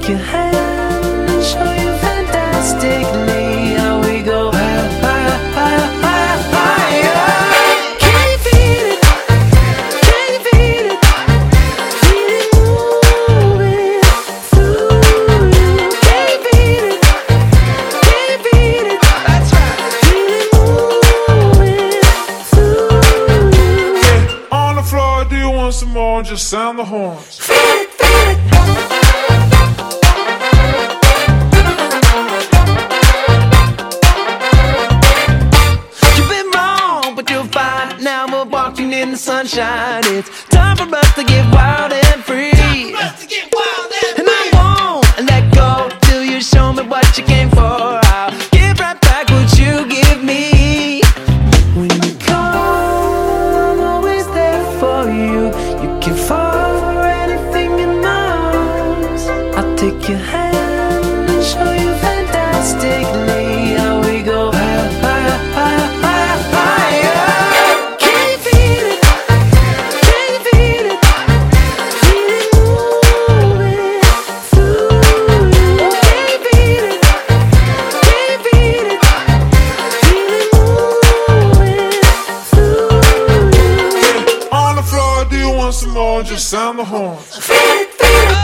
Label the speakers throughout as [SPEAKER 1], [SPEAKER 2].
[SPEAKER 1] take your hand and show you fantastically how we go higher, higher, higher, higher, higher. Can you feel it? Can you feel it? Feel it moving through you. Can you feel it? Can you feel it? That's right. Feel it moving through you.
[SPEAKER 2] Yeah, on the floor, do you want some more? Just sound the horns.
[SPEAKER 1] Feel it, feel it. Now we're walking in the sunshine. It's time for us to get wild and free. And I won't let go till you show me what you came for. I'll give right back what you give me. When you call, I'm always there for you. You can fall for anything in my arms. I'll take your hand and show you fantastically how we go higher, higher, higher, higher, higher.
[SPEAKER 2] Some more, just sound the horns.
[SPEAKER 1] Feel it, feel it.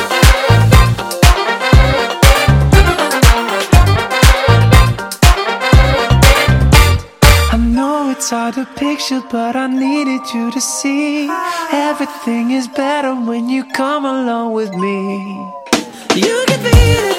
[SPEAKER 1] I know it's hard to picture, but I needed you to see everything is better when you come along with me. You can feel it.